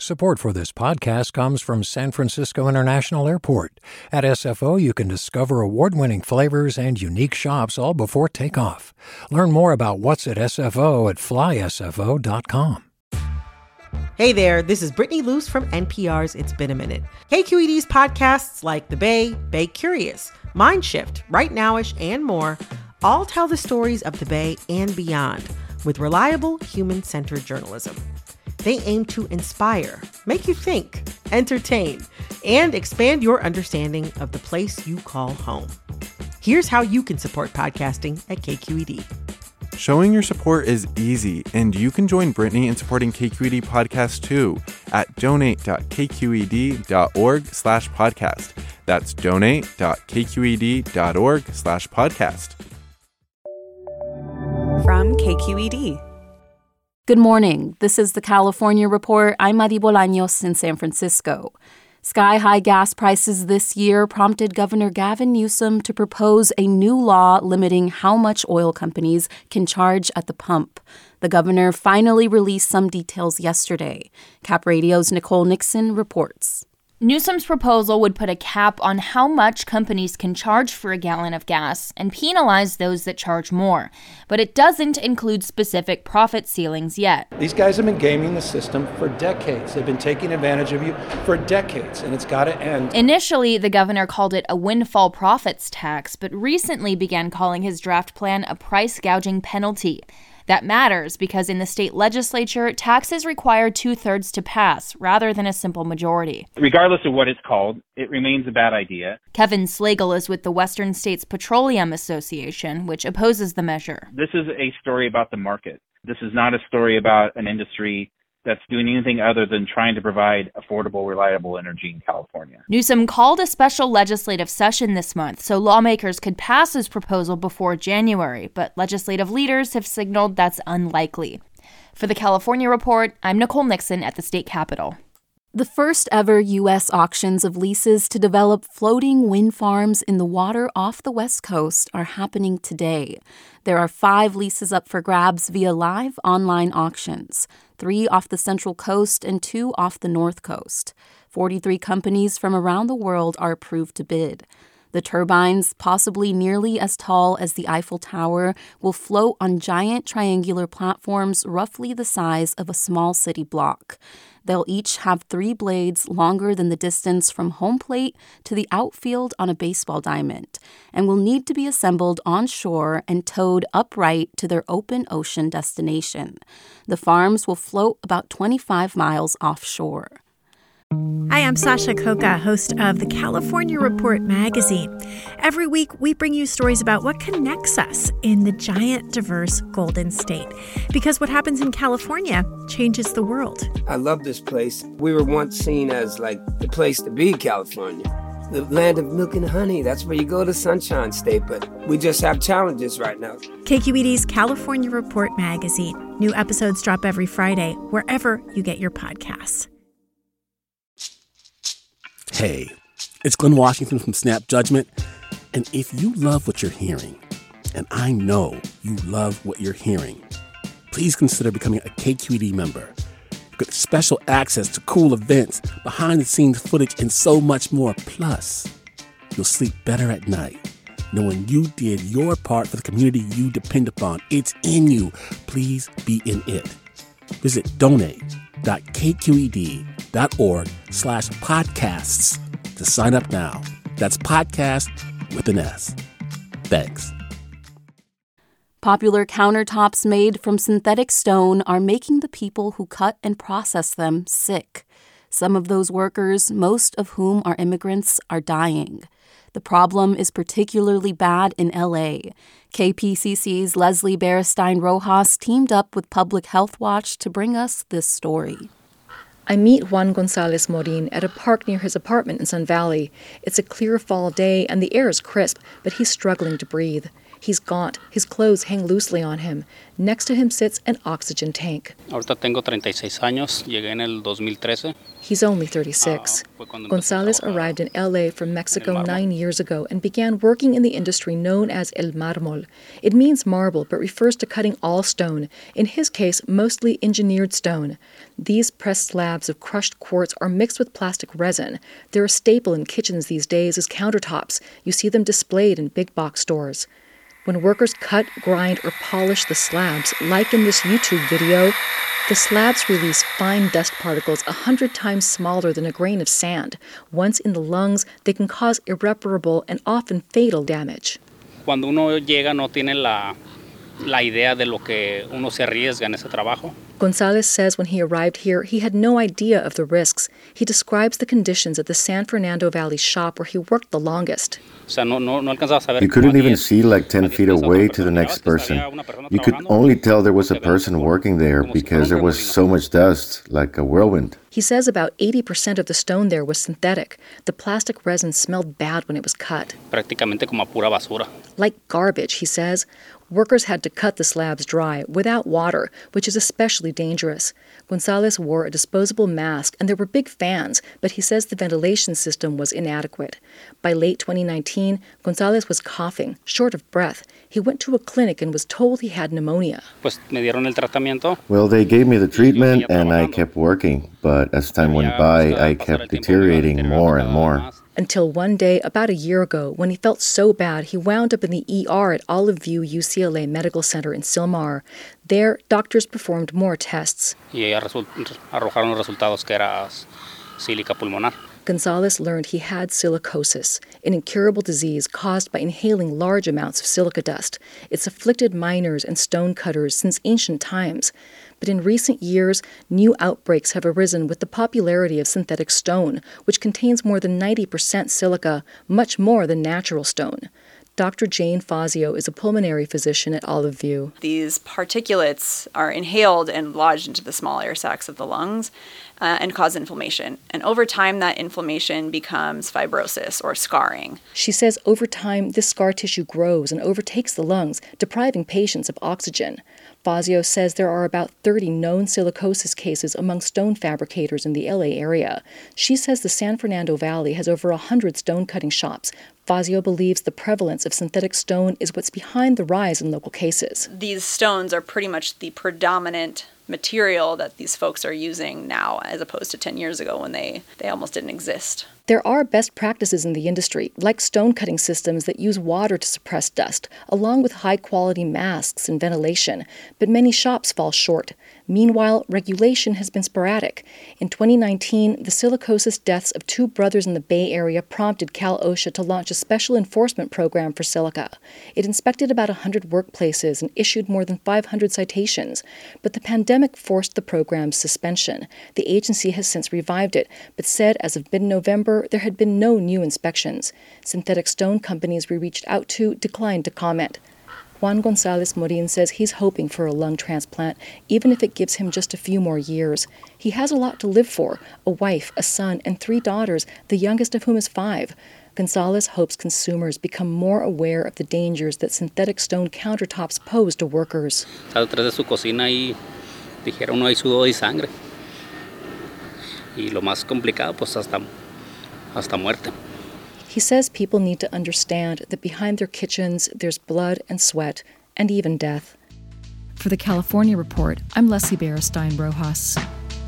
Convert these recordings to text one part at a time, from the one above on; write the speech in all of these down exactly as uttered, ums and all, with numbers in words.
Support for this podcast comes from San Francisco International Airport. At S F O, you can discover award-winning flavors and unique shops all before takeoff. Learn more about what's at S F O at fly S F O dot com. Hey there, this is Brittany Luce from N P R's It's Been a Minute. K Q E D's podcasts like The Bay, Bay Curious, Mindshift, Right Nowish, and more all tell the stories of the Bay and beyond with reliable, human-centered journalism. They aim to inspire, make you think, entertain, and expand your understanding of the place you call home. Here's how you can support podcasting at K Q E D. Showing your support is easy, and you can join Brittany in supporting K Q E D Podcast too at donate.kqed.org slash podcast. That's donate.kqed.org slash podcast. From K Q E D. Good morning. This is the California Report. I'm Mari Bolaños in San Francisco. Sky-high gas prices this year prompted Governor Gavin Newsom to propose a new law limiting how much oil companies can charge at the pump. The governor finally released some details yesterday. Cap Radio's Nicole Nixon reports. Newsom's proposal would put a cap on how much companies can charge for a gallon of gas and penalize those that charge more. But it doesn't include specific profit ceilings yet. These guys have been gaming the system for decades. They've been taking advantage of you for decades, and it's got to end. Initially, the governor called it a windfall profits tax, but recently began calling his draft plan a price gouging penalty. That matters because in the state legislature, taxes require two-thirds to pass rather than a simple majority. Regardless of what it's called, it remains a bad idea. Kevin Slagle is with the Western States Petroleum Association, which opposes the measure. This is a story about the market. This is not a story about an industry that's doing anything other than trying to provide affordable, reliable energy in California. Newsom called a special legislative session this month so lawmakers could pass his proposal before January, but legislative leaders have signaled that's unlikely. For the California Report, I'm Nicole Nixon at the state capitol. The first ever U S auctions of leases to develop floating wind farms in the water off the West Coast are happening today. There are five leases up for grabs via live online auctions, three off the Central Coast and two off the North Coast. forty-three companies from around the world are approved to bid. The turbines, possibly nearly as tall as the Eiffel Tower, will float on giant triangular platforms roughly the size of a small city block. They'll each have three blades longer than the distance from home plate to the outfield on a baseball diamond, and will need to be assembled on shore and towed upright to their open ocean destination. The farms will float about twenty-five miles offshore. Hi, I'm Sasha Khokha, host of the California Report magazine. Every week, we bring you stories about what connects us in the giant, diverse Golden State. Because what happens in California changes the world. I love this place. We were once seen as like the place to be, California. The land of milk and honey. That's where you go to Sunshine State, but we just have challenges right now. K Q E D's California Report magazine. New episodes drop every Friday, wherever you get your podcasts. Hey, it's Glenn Washington from Snap Judgment. And if you love what you're hearing, and I know you love what you're hearing, please consider becoming a K Q E D member. You get special access to cool events, behind-the-scenes footage, and so much more. Plus, you'll sleep better at night knowing you did your part for the community you depend upon. It's in you. Please be in it. Visit donate.kqed.org slash podcasts to sign up now. That's podcast with an S. Thanks. Popular countertops made from synthetic stone are making the people who cut and process them sick. Some of those workers, most of whom are immigrants, are dying. The problem is particularly bad in L A. K P C C's Leslie Berestein Rojas teamed up with Public Health Watch to bring us this story. I meet Juan Gonzalez Morin at a park near his apartment in Sun Valley. It's a clear fall day and the air is crisp, but he's struggling to breathe. He's gaunt. His clothes hang loosely on him. Next to him sits an oxygen tank. Ahorita tengo treinta y seis años. Llegué en el dos mil trece. He's only thirty-six. Gonzalez arrived in L A from Mexico nine years ago and began working in the industry known as el mármol. It means marble, but refers to cutting all stone, in his case, mostly engineered stone. These pressed slabs of crushed quartz are mixed with plastic resin. They're a staple in kitchens these days as countertops. You see them displayed in big box stores. When workers cut, grind, or polish the slabs, like in this YouTube video, the slabs release fine dust particles a hundred times smaller than a grain of sand. Once in the lungs, they can cause irreparable and often fatal damage. Cuando uno llega no tiene la, la idea de lo que uno se arriesga en ese trabajo. Gonzalez says when he arrived here, he had no idea of the risks. He describes the conditions at the San Fernando Valley shop where he worked the longest. You couldn't even see like ten feet away to the next person. You could only tell there was a person working there because there was so much dust, like a whirlwind. He says about eighty percent of the stone there was synthetic. The plastic resin smelled bad when it was cut. Prácticamente como pura basura. Like garbage, he says. Workers had to cut the slabs dry without water, which is especially dangerous. Gonzalez wore a disposable mask, and there were big fans, but he says the ventilation system was inadequate. By late twenty nineteen, Gonzalez was coughing, short of breath. He went to a clinic and was told he had pneumonia. Pues me dieron el tratamiento. Well, they gave me the treatment, and I kept working, but as time went by, I kept deteriorating more and more. Until one day, about a year ago, when he felt so bad, he wound up in the E R at Olive View U C L A Medical Center in Sylmar. There, doctors performed more tests. Y arrojaron resultados que era sílica pulmonar. Gonzalez learned he had silicosis, an incurable disease caused by inhaling large amounts of silica dust. It's afflicted miners and stone cutters since ancient times. But in recent years, new outbreaks have arisen with the popularity of synthetic stone, which contains more than ninety percent silica, much more than natural stone. Doctor Jane Fazio is a pulmonary physician at Olive View. These particulates are inhaled and lodged into the small air sacs of the lungs uh, and cause inflammation. And over time, that inflammation becomes fibrosis or scarring. She says over time, this scar tissue grows and overtakes the lungs, depriving patients of oxygen. Fazio says there are about thirty known silicosis cases among stone fabricators in the L A area. She says the San Fernando Valley has over one hundred stone-cutting shops. Fazio believes the prevalence of synthetic stone is what's behind the rise in local cases. These stones are pretty much the predominant material that these folks are using now, as opposed to ten years ago when they, they almost didn't exist. There are best practices in the industry, like stone-cutting systems that use water to suppress dust, along with high-quality masks and ventilation, but many shops fall short. Meanwhile, regulation has been sporadic. In twenty nineteen, the silicosis deaths of two brothers in the Bay Area prompted Cal OSHA to launch a special enforcement program for silica. It inspected about one hundred workplaces and issued more than five hundred citations. But the pandemic forced the program's suspension. The agency has since revived it, but said as of mid-November, there had been no new inspections. Synthetic stone companies we reached out to declined to comment. Juan Gonzalez Morin says he's hoping for a lung transplant, even if it gives him just a few more years. He has a lot to live for, a wife, a son, and three daughters, the youngest of whom is five. Gonzalez hopes consumers become more aware of the dangers that synthetic stone countertops pose to workers. Atrás de su cocina ahí dijeron no hay sudor y sangre. Y lo más complicado pues hasta hasta muerte. He says people need to understand that behind their kitchens there's blood and sweat and even death. For the California Report, I'm Leslie Berestein Rojas.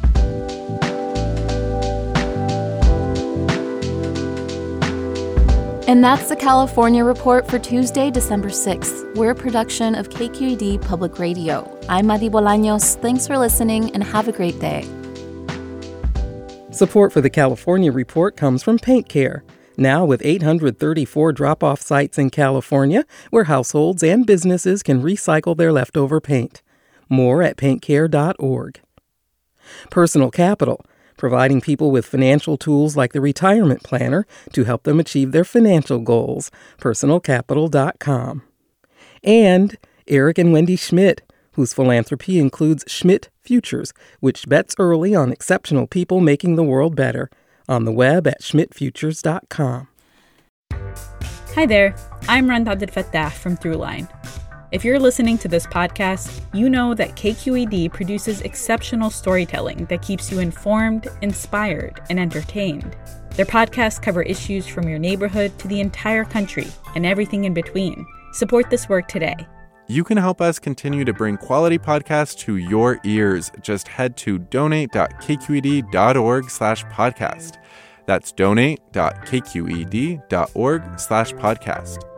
And that's the California Report for Tuesday, December sixth. We're a production of K Q E D Public Radio. I'm Madi Bolaños. Thanks for listening and have a great day. Support for the California Report comes from Paint Care. Now with eight hundred thirty-four drop-off sites in California where households and businesses can recycle their leftover paint. More at paint care dot org. Personal Capital, providing people with financial tools like the Retirement Planner to help them achieve their financial goals. personal capital dot com. And Eric and Wendy Schmidt, whose philanthropy includes Schmidt Futures, which bets early on exceptional people making the world better. On the web at schmidt futures dot com. Hi there, I'm Rand Abdel Fattah from Throughline. If you're listening to this podcast, you know that K Q E D produces exceptional storytelling that keeps you informed, inspired, and entertained. Their podcasts cover issues from your neighborhood to the entire country and everything in between. Support this work today. You can help us continue to bring quality podcasts to your ears. Just head to donate.kqed.org slash podcast. That's donate.kqed.org slash podcast.